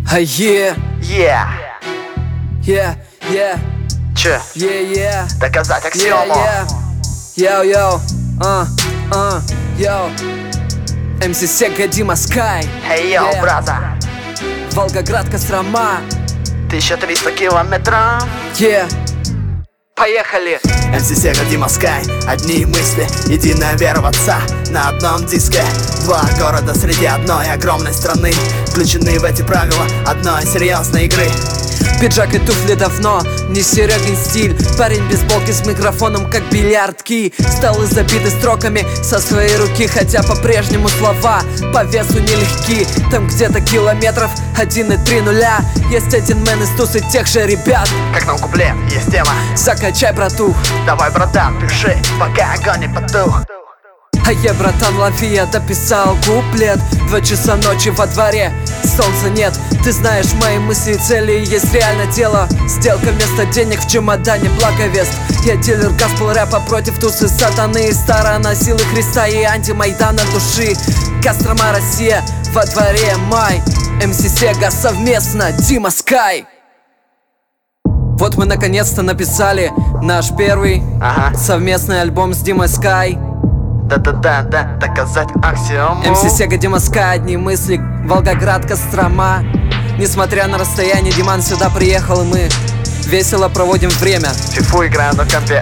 Yeah. Че? Доказать аксиому. Yo. MC Sega, Дима Sky. Эй, йоу, брата. Волгоград, Кострома. 1300 километров. Поехали! MC Sega, Дима Sky. Одни мысли, единая вера в отца. На одном диске два города среди одной огромной страны, включены в эти правила одной серьезной игры. Пиджак и туфли давно не Серегин стиль. Парень без бейсболки с микрофоном, как бильярдки. Столы забиты строками со своей руки, хотя по-прежнему слова по весу нелегки. Там где-то километров 1,3 нуля. Есть один мэн из тусы тех же ребят. Как нам куплет, есть тема. Закачай, братух. Давай, братан, пиши, пока огонь не потух. А я, братан, лови, я дописал куплет. 2 часа ночи во дворе, солнца нет. Ты знаешь, мои мысли и цели, есть реально дело. Сделка вместо денег в чемодане, благовест. Я дилер госпел рэпа против тусы сатаны. Сторона силы Христа и антимайдана души. Кострома, Россия, во дворе май. MC Sega совместно, Дима Sky. Вот мы наконец-то написали наш первый совместный альбом с Димой Sky. Да, доказать аксиому. MC Sega, Дима Sky, одни мысли, Волгоград, Кострома. Несмотря на расстояние, Диман сюда приехал, и мы весело проводим время. Фифу играю на компе.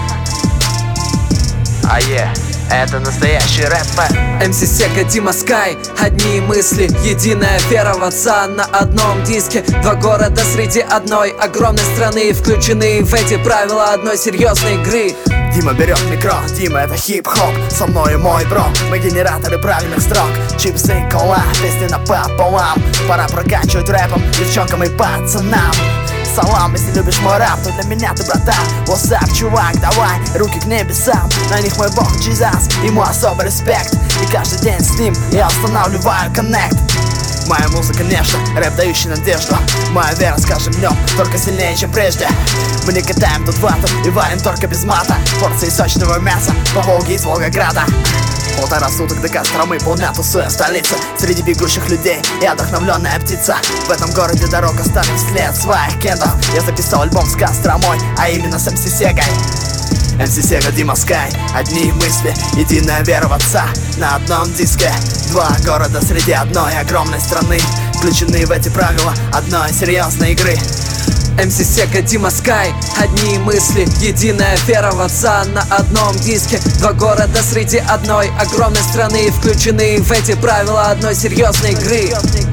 Это настоящий рэп. MC Sega, Дима Sky, одни мысли, единая вера в отца. На одном диске два города среди одной огромной страны, включены в эти правила одной серьезной игры. Дима берет микро, Дима это хип-хоп. Со мной мой бро, мы генераторы правильных строк. Чипсы, кола, песни напополам. Пора прокачивать рэпом девчонкам и пацанам. Салам, если любишь мой рэп, то для меня ты братан. What's up, чувак, давай, руки к небесам. На них мой бог Джизас, ему особый респект. И каждый день с ним я устанавливаю коннект. Моя музыка нежна, рэп дающий надежду. Моя вера с каждым днем только сильнее, чем прежде. Мы не катаем тут вату и варим только без мата. Порции сочного мяса по Волге из Волгограда. 1,5 суток до Костромы, полдня тусуя в столице. Среди бегущих людей я вдохновленная птица. В этом городе дорога станет вслед своих кентов. Я записал альбом с Костромой, а именно с MC Sega. MC Sega, Дима Sky, одни мысли, единая вера в отца. На одном диске два города среди одной огромной страны, включены в эти правила одной серьезной игры. MC Sega, Дима Sky, одни мысли, единая вера в отца. На одном диске два города среди одной огромной страны, включены в эти правила одной серьезной игры.